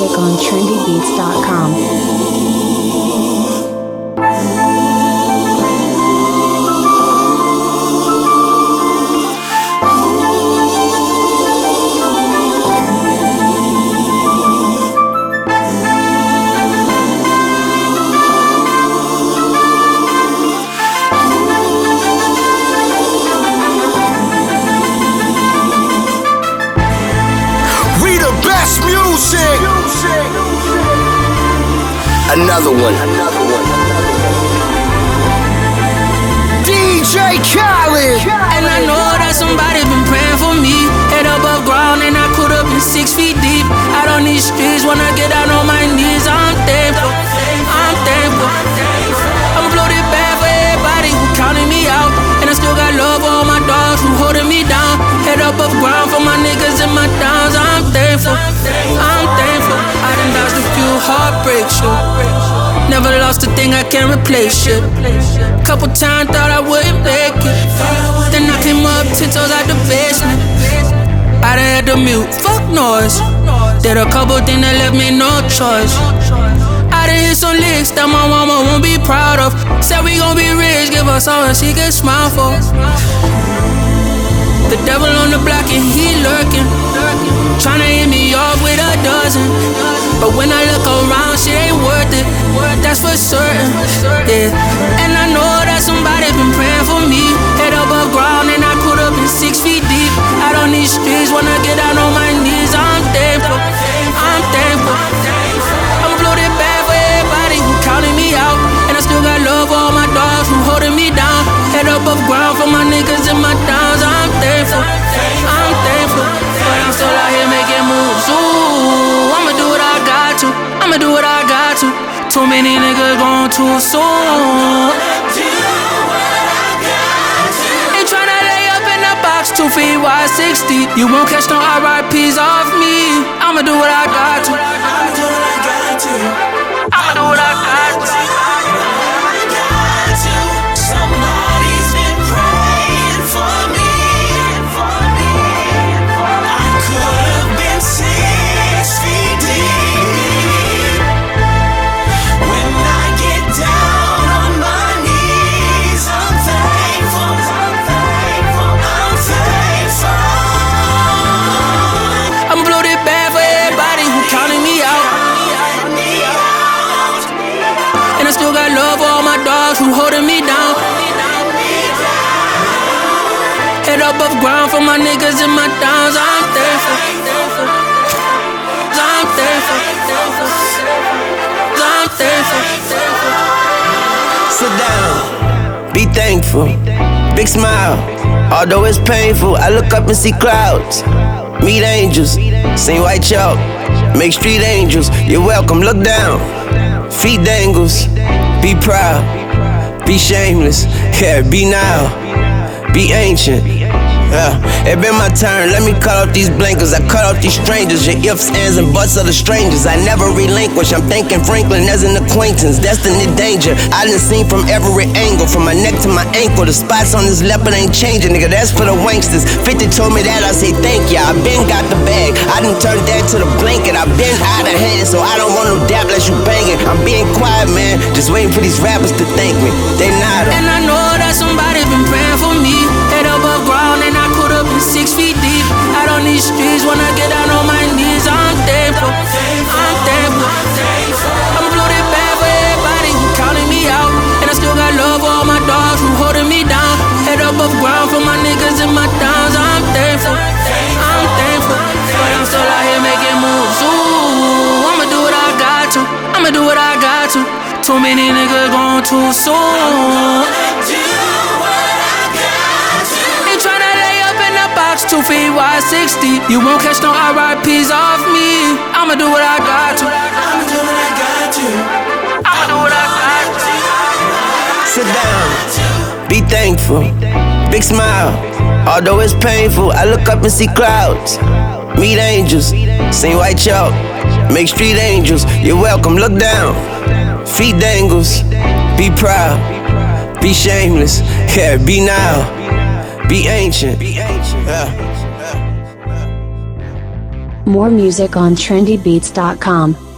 music on trendybeats.com. Another one. DJ Khaled. And I know that somebody been praying for me. Head above ground and I could have been 6 feet deep. Out on these streets when I get out on my knees. I'm thankful, I'm thankful. I'm bloated bad for everybody who counted me out. And I still got love for all my dogs who holding me down. Head above ground for my niggas and my downs. I'm thankful, I'm thankful. I done dodged a few heartbreaks, never lost a thing, I can't replace it. Couple times thought I wouldn't make it. Then I came up 10 toes out the basement. I done had to mute, fuck noise. Did a couple things that left me no choice. I done hit some licks that my mama won't be proud of. Said we gon' be rich, give us all that she can smile for. The devil on the block and he lurking, tryna hit me off with a dozen. But when I look around, she ain't worth it, that's for certain, yeah. And I know that somebody been praying for me. Head above ground and I could have been 6 feet deep. Out on these streets when I get out on my knees. I'm thankful, I'm thankful. I'm bloated bad for everybody who counted me out. And I still got love for all my dogs who holding me down. Head above ground for my niggas and my downs. I'm thankful, I'm thankful. But I'm still out here making moves. Ooh, I'ma do what I got to, I'ma do what I got to. Too many niggas gone too soon. Ain't tryna lay up in the box, 2 feet wide, 60. You won't catch no RIPs off me. I'ma do what I got to, I'ma do what I got to, I'ma do what I got to. Somebody's been praying for me. I could have been 6 feet deep. When I get down on my knees, I'm thankful, I'm thankful, I'm thankful. I'm bloated bad for everybody who counted me out. And I still got love for all my dogs who holding me down. Head above ground for my niggas and my downs. I'm thankful, I'm thankful, I'm thankful. Sit down, be thankful, big smile. Although it's painful, I look up and see clouds. Meet angels, sing white chalk, make street angels. You're welcome, look down, feet dangles. Be proud, be shameless, yeah, be now, be ancient. It been my turn, let me cut off these blinkers. I cut off these strangers, your ifs, ands, and buts of the strangers. I never relinquish, I'm thanking Franklin as an acquaintance. Destiny danger, I done seen from every angle. From my neck to my ankle, the spots on this leopard ain't changing, nigga, that's for the wanksters. 50 told me that, I say thank ya, I been got the bag. I done turned that to the blanket, I been out of hand. So I don't want no dap unless you banging. I'm being quiet, man, just waiting for these rappers to thank me. They not. And I know that somebody been praying for me. Head above ground and I could have been 6 feet deep. Out on these streets when I get out on my knees. I'm thankful, I'm thankful. I'm bloated bad for everybody who counted me out. And I still got love for all my dogs who holding me down. Head above ground for my niggas and my downs. I'm thankful, I'm thankful. But I'm still out here making moves. Ooh, I'ma do what I got to, I'ma do what I got to. Too many niggas gone too soon. Ain't tryna lay up in the box, 2 feet wide, 60. You won't catch no RIPs off me. I'ma do what I got to, I'ma do what I got to, I'ma do what I got to. Sit down, be thankful, big smile. Although it's painful, I look up and see clouds. Meet angels, sing white chalk, make street angels. You're welcome, look down, feet dangles. Be proud, be shameless, yeah, be now, be ancient. More music on trendybeats.com.